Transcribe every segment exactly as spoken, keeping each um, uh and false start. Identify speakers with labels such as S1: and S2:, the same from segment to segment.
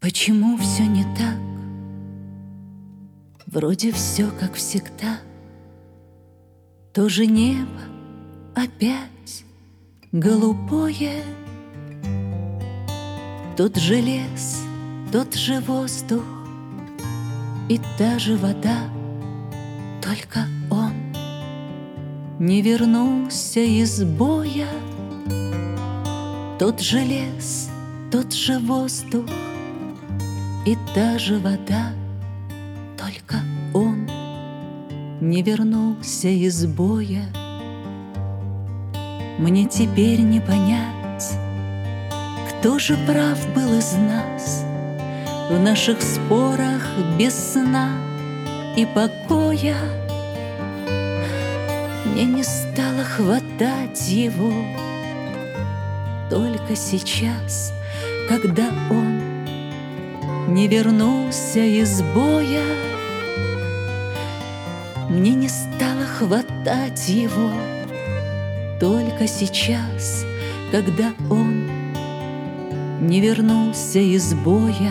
S1: Почему все не так? Вроде все как всегда. То же небо опять голубое, тот же лес, тот же воздух и та же вода. Только он не вернулся из боя. Тот же лес, тот же воздух и та же вода. Только он не вернулся из боя. Мне теперь не понять, кто же прав был из нас в наших спорах без сна и покоя. Мне не стало хватать его только сейчас, когда он не вернулся из боя. Мне не стало хватать его только сейчас, когда он не вернулся из боя.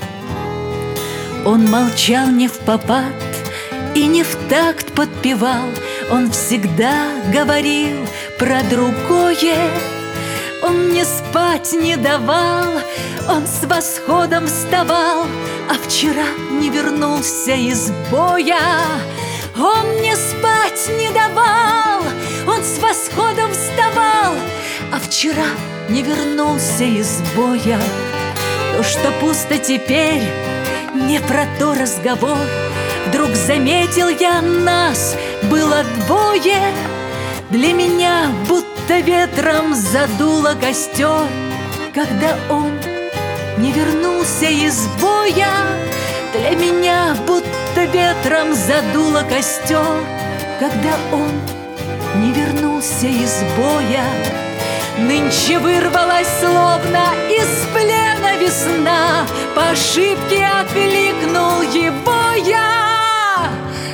S1: Он молчал не впопад и не в такт подпевал. Он всегда говорил про другое. Он мне спать не давал, он с восходом вставал, а вчера не вернулся из боя. Он мне спать не давал, он с восходом вставал, а вчера не вернулся из боя. То, что пусто теперь, не про то разговор. Вдруг заметил я, нас было двое. Для меня будто ветром задуло костер, когда он не вернулся из боя. Для меня будто ветром задуло костер, когда он не вернулся из боя. Нынче вырвалась словно из плена весна, по ошибке окликнул его я.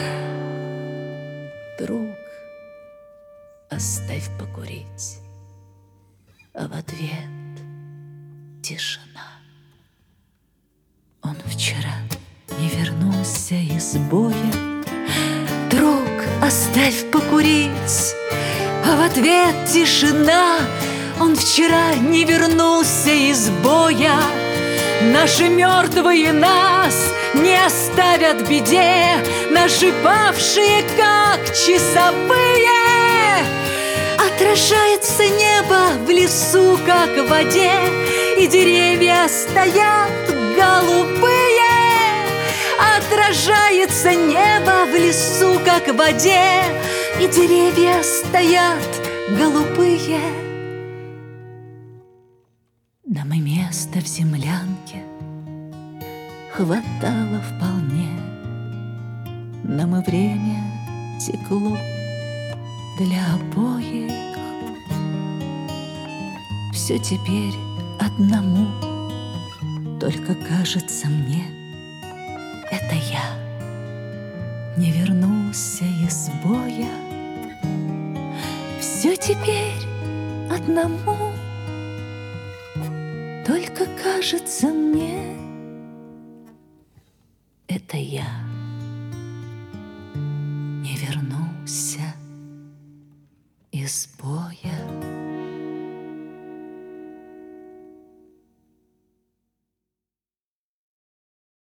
S1: Друг, оставь покурить, а в ответ тишина. Он вчера не вернулся из боя. Друг, оставь покурить, а в ответ тишина. Он вчера не вернулся из боя. Наши мертвые нас не оставят в беде, наши павшие, как часовые. Отражается небо в лесу, как в воде, и деревья стоят голубые. Отражается небо в лесу, как в воде, и деревья стоят голубые. Нам и места в землянке хватало вполне, нам и время текло для обоих. Все теперь одному, только кажется мне, это я не вернулся из боя. Все теперь одному, только кажется мне, это я не вернулся из боя.